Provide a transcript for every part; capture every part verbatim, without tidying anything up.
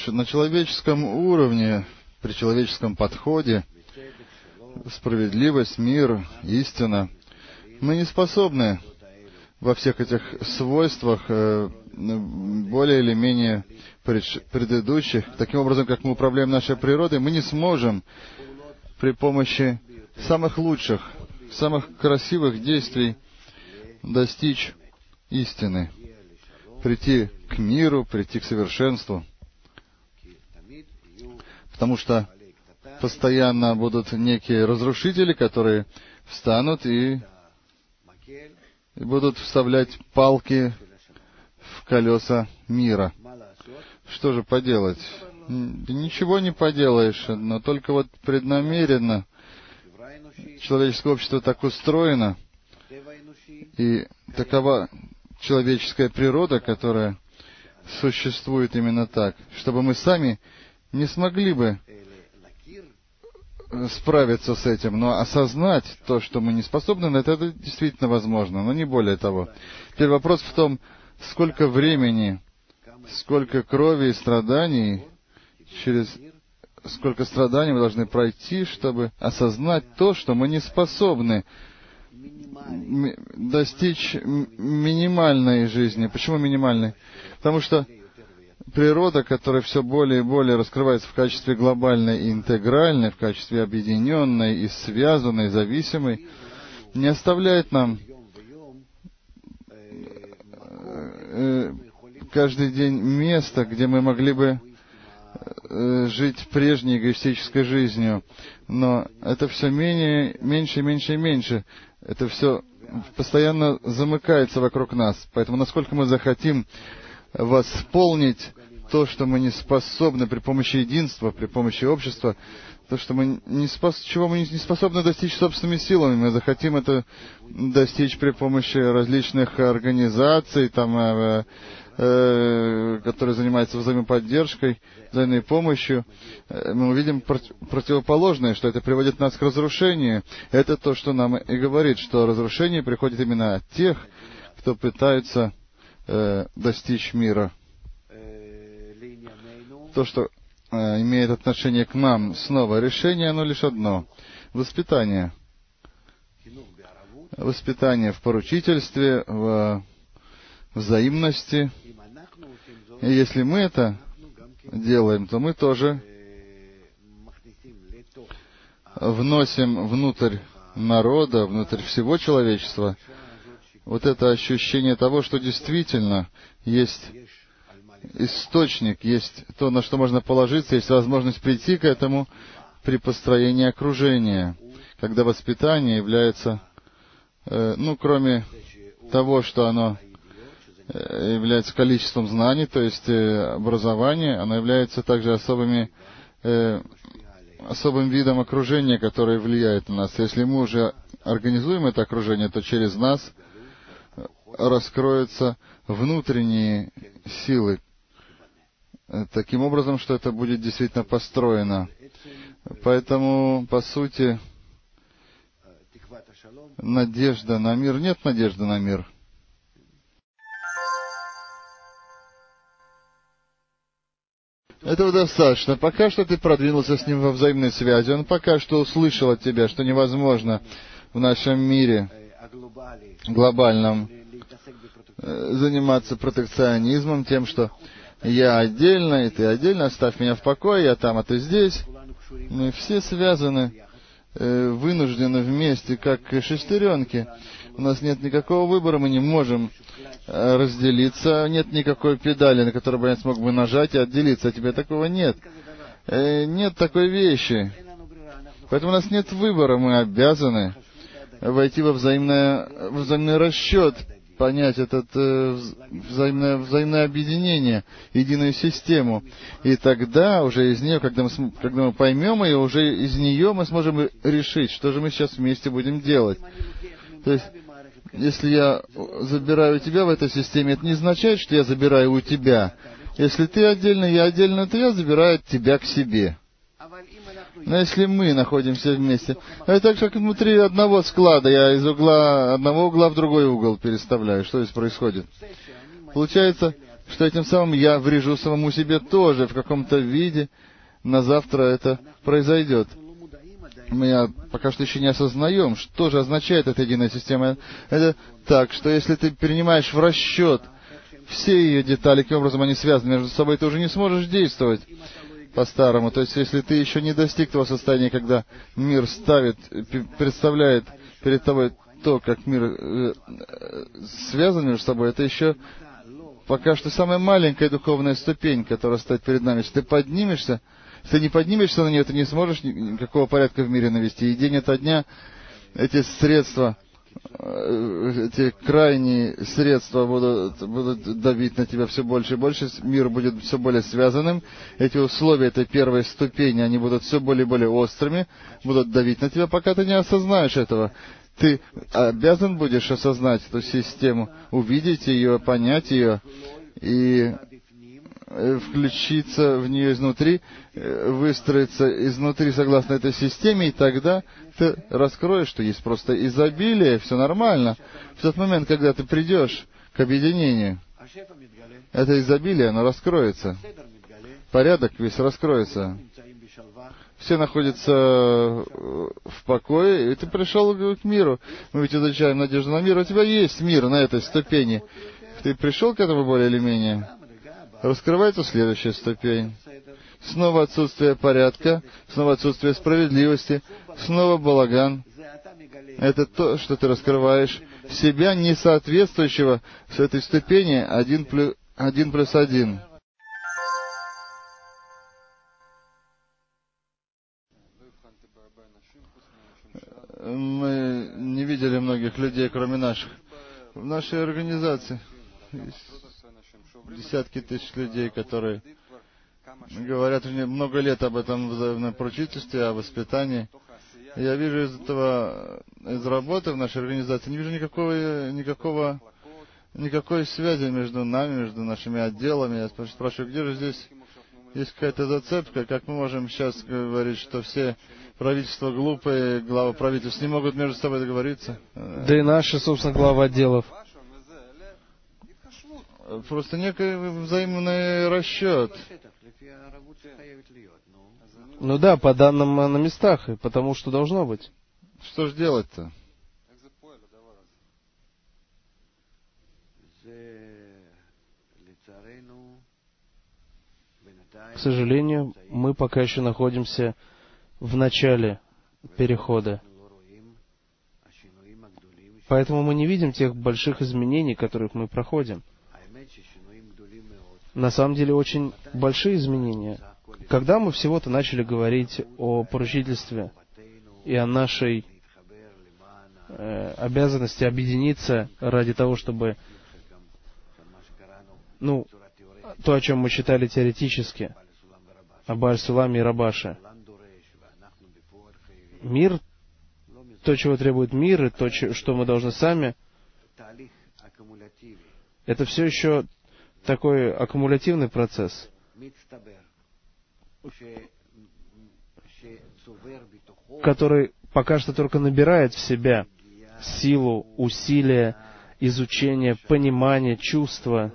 на человеческом уровне, при человеческом подходе, справедливость, мир, истина, мы не способны во всех этих свойствах, более или менее предыдущих, таким образом, как мы управляем нашей природой, мы не сможем при помощи самых лучших, самых красивых действий достичь истины, прийти к миру, прийти к совершенству. Потому что постоянно будут некие разрушители, которые встанут и, и будут вставлять палки в колеса мира. Что же поделать? Ничего не поделаешь, но только вот преднамеренно человеческое общество так устроено, и такова человеческая природа, которая существует именно так, чтобы мы сами не смогли бы справиться с этим, но осознать то, что мы не способны на это, это действительно возможно, но не более того. Теперь вопрос в том, сколько времени, сколько крови и страданий, через сколько страданий мы должны пройти, чтобы осознать то, что мы не способны достичь минимальной жизни. Почему минимальной? Потому что природа, которая все более и более раскрывается в качестве глобальной и интегральной, в качестве объединенной и связанной, зависимой, не оставляет нам каждый день места, где мы могли бы жить прежней эгоистической жизнью. Но это все менее, меньше, меньше и меньше. Это все постоянно замыкается вокруг нас. Поэтому насколько мы захотим восполнить то, что мы не способны при помощи единства, при помощи общества, то, что мы не спос... чего мы не способны достичь собственными силами, мы захотим это достичь при помощи различных организаций, там, э, э, которые занимаются взаимоподдержкой, взаимной помощью, э, мы увидим против... противоположное, что это приводит нас к разрушению. Это то, что нам и говорит, что разрушение приходит именно от тех, кто пытается э, достичь мира. То, что э, имеет отношение к нам, снова, решение, оно лишь одно. Воспитание. Воспитание в поручительстве, в взаимности. И если мы это делаем, то мы тоже вносим внутрь народа, внутрь всего человечества вот это ощущение того, что действительно есть источник, есть то, на что можно положиться, есть возможность прийти к этому при построении окружения, когда воспитание является, э, ну, кроме того, что оно э, является количеством знаний, то есть э, образование, оно является также особыми, э, особым видом окружения, которое влияет на нас. Если мы уже организуем это окружение, то через нас раскроются внутренние силы, таким образом, что это будет действительно построено. Поэтому, по сути, надежда на мир. Нет надежды на мир. Этого достаточно. Пока что ты продвинулся с ним во взаимной связи. Он пока что услышал от тебя, что невозможно в нашем мире глобальном заниматься протекционизмом, тем, что я отдельно, и ты отдельно, оставь меня в покое, я там, а ты здесь. Мы все связаны, вынуждены вместе, как шестеренки. У нас нет никакого выбора, мы не можем разделиться, нет никакой педали, на которую бы я смог бы нажать и отделиться. А тебе такого нет. Нет такой вещи. Поэтому у нас нет выбора, мы обязаны войти во взаимное, во взаимный расчет, понять этот э, взаимное, взаимное объединение, единую систему. И тогда уже из нее, когда мы, когда мы поймем ее, уже из нее мы сможем решить, что же мы сейчас вместе будем делать. То есть, если я забираю тебя в этой системе, это не означает, что я забираю у тебя. Если ты отдельно, я отдельно, то я забираю тебя к себе. Но если мы находимся вместе, это так же, как внутри одного склада, я из угла, одного угла в другой угол переставляю. Что здесь происходит? Получается, что этим самым я врежу самому себе тоже в каком-то виде. На завтра это произойдет. Мы пока что еще не осознаем, что же означает эта единая система. Это так, что если ты принимаешь в расчет все ее детали, каким образом они связаны между собой, ты уже не сможешь действовать по-старому. То есть, если ты еще не достиг того состояния, когда мир ставит, представляет перед тобой то, как мир э, связан между собой, это еще пока что самая маленькая духовная ступень, которая стоит перед нами. Если ты поднимешься, если ты не поднимешься на нее, ты не сможешь никакого порядка в мире навести. И день ото дня эти средства, эти крайние средства будут, будут давить на тебя все больше и больше, мир будет все более связанным, эти условия этой первой ступени, они будут все более и более острыми, будут давить на тебя, пока ты не осознаешь этого. Ты обязан будешь осознать эту систему, увидеть ее, понять ее и включиться в нее изнутри, выстроиться изнутри согласно этой системе, и тогда ты раскроешь, что есть просто изобилие, все нормально. В тот момент, когда ты придешь к объединению, это изобилие, оно раскроется. Порядок весь раскроется. Все находятся в покое, и ты пришел к миру. Мы ведь изучаем надежду на мир. У тебя есть мир на этой ступени. Ты пришел к этому более или менее? Раскрывается следующая ступень. Снова отсутствие порядка, снова отсутствие справедливости, снова балаган. Это то, что ты раскрываешь себя, не соответствующего с этой ступени один плюс один. Плюс один. Мы не видели многих людей, кроме наших. В нашей организации есть десятки тысяч людей, которые говорят мне много лет об этом взаимном поручительстве, о воспитании. Я вижу из этого, из работы в нашей организации, не вижу никакого, никакого, никакой связи между нами, между нашими отделами. Я спрашиваю, где же здесь есть какая-то зацепка, как мы можем сейчас говорить, что все правительства глупые, главы правительств не могут между собой договориться. Да и наши, собственно, главы отделов. Просто некий взаимный расчет. Ну да, по данным на местах, и потому что должно быть. Что же делать-то? К сожалению, мы пока еще находимся в начале перехода. Поэтому мы не видим тех больших изменений, которых мы проходим. На самом деле, очень большие изменения. Когда мы всего-то начали говорить о поручительстве и о нашей э, обязанности объединиться ради того, чтобы, ну, то, о чем мы читали теоретически, об Аль-Суламе и Рабаше. Мир, то, чего требует мир, и то, что мы должны сами, это все еще такой аккумулятивный процесс, который пока что только набирает в себя силу, усилия, изучение, понимание, чувства,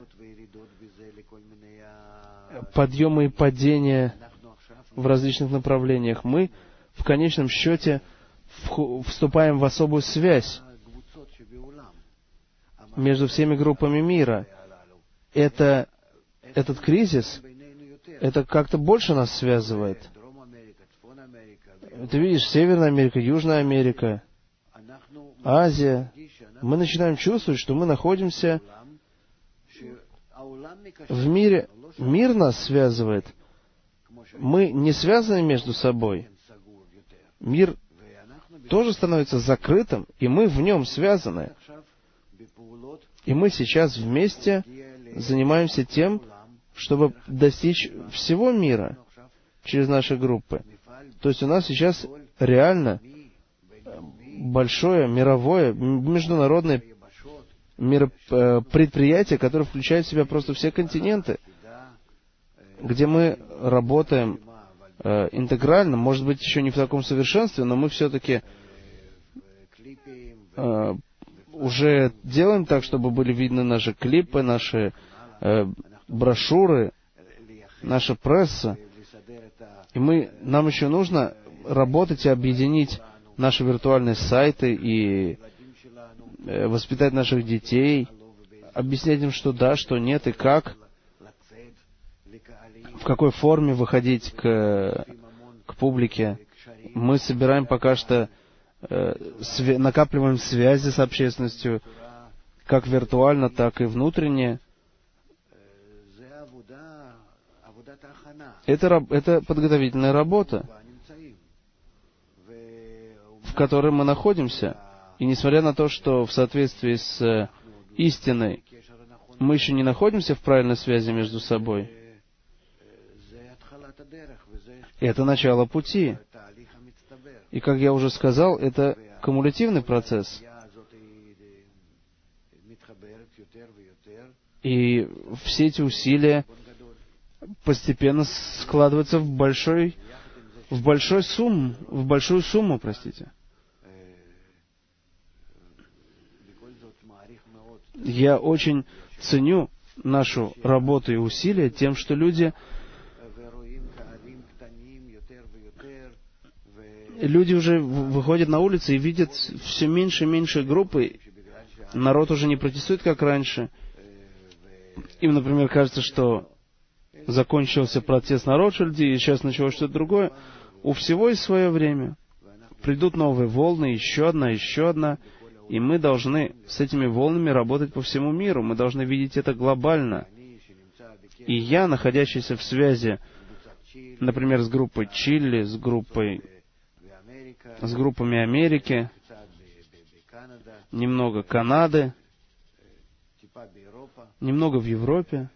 подъемы и падения в различных направлениях. Мы в конечном счете вступаем в особую связь между всеми группами мира. Это, этот кризис, это как-то больше нас связывает. Ты видишь, Северная Америка, Южная Америка, Азия. Мы начинаем чувствовать, что мы находимся в мире. Мир нас связывает. Мы не связаны между собой. Мир тоже становится закрытым, и мы в нем связаны. И мы сейчас вместе занимаемся тем, чтобы достичь всего мира через наши группы. То есть у нас сейчас реально большое мировое, международное предприятие, которое включает в себя просто все континенты, где мы работаем э, интегрально, может быть, еще не в таком совершенстве, но мы все-таки э, уже делаем так, чтобы были видны наши клипы, наши э, брошюры, наша пресса. И мы, нам еще нужно работать и объединить наши виртуальные сайты и воспитать наших детей, объяснять им, что да, что нет и как, в какой форме выходить к, к публике. Мы собираем пока что, э, свя- накапливаем связи с общественностью, как виртуально, так и внутренне. Это, это подготовительная работа, в которой мы находимся. И несмотря на то, что в соответствии с истиной мы еще не находимся в правильной связи между собой, это начало пути. И, как я уже сказал, это кумулятивный процесс. И все эти усилия постепенно складываются в большой, в большой сумму, в большую сумму, простите. Я очень ценю нашу работу и усилия тем, что люди, люди уже выходят на улицы и видят все меньше и меньше группы. Народ уже не протестует, как раньше. Им, например, кажется, что закончился протест на Ротшильде, и сейчас началось что-то другое. У всего есть свое время. Придут новые волны, еще одна, еще одна. И мы должны с этими волнами работать по всему миру. Мы должны видеть это глобально. И я, находящийся в связи, например, с группой Чили, с группой, с группами Америки, немного Канады, немного в Европе,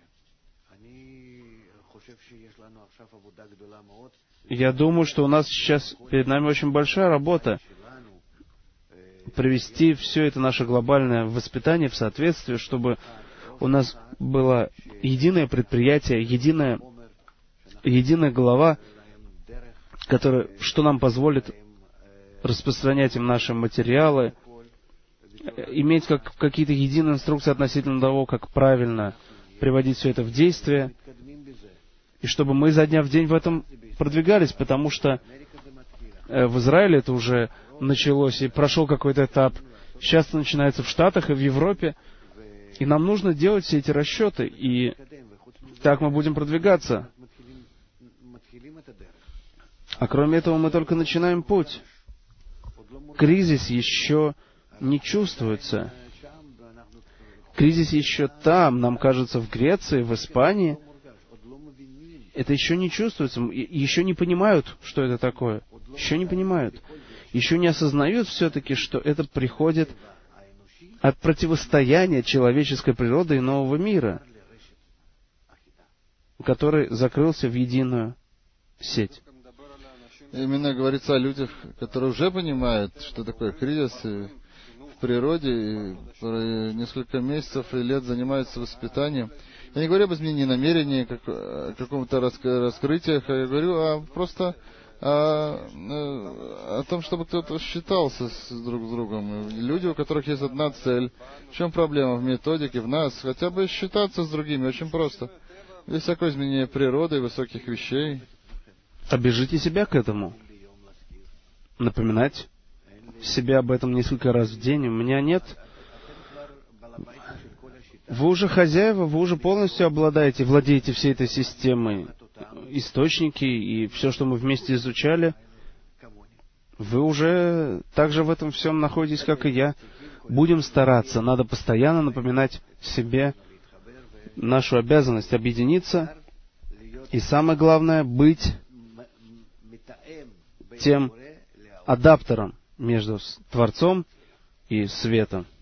я думаю, что у нас сейчас перед нами очень большая работа привести все это наше глобальное воспитание в соответствие, чтобы у нас было единое предприятие, единая, единая голова, которая, что нам позволит распространять им наши материалы, иметь как, какие-то единые инструкции относительно того, как правильно приводить все это в действие, и чтобы мы изо дня в день в этом продвигались, потому что в Израиле это уже началось и прошел какой-то этап. Сейчас это начинается в Штатах и в Европе. И нам нужно делать все эти расчеты. И так мы будем продвигаться. А кроме этого, мы только начинаем путь. Кризис еще не чувствуется. Кризис еще там, нам кажется, в Греции, в Испании. Это еще не чувствуется. Еще не понимают, что это такое. Еще не понимают. Еще не осознают все-таки, что это приходит от противостояния человеческой природы и нового мира, который закрылся в единую сеть. Именно говорится о людях, которые уже понимают, что такое кризис в природе, и несколько месяцев и лет занимаются воспитанием. Я не говорю об изменении намерений, как, о каком-то раскрытиях, я говорю о, просто о, о том, чтобы кто-то считался с, друг с другом. Люди, у которых есть одна цель. В чем проблема в методике, в нас? Хотя бы считаться с другими, очень просто. Есть такое изменение природы и высоких вещей. Обяжите себя к этому. Напоминать себе об этом несколько раз в день. У меня нет... Вы уже хозяева, вы уже полностью обладаете, владеете всей этой системой. Источники и все, что мы вместе изучали. Вы уже также в этом всем находитесь, как и я. Будем стараться. Надо постоянно напоминать себе нашу обязанность объединиться. И самое главное, быть тем адаптером между Творцом и светом.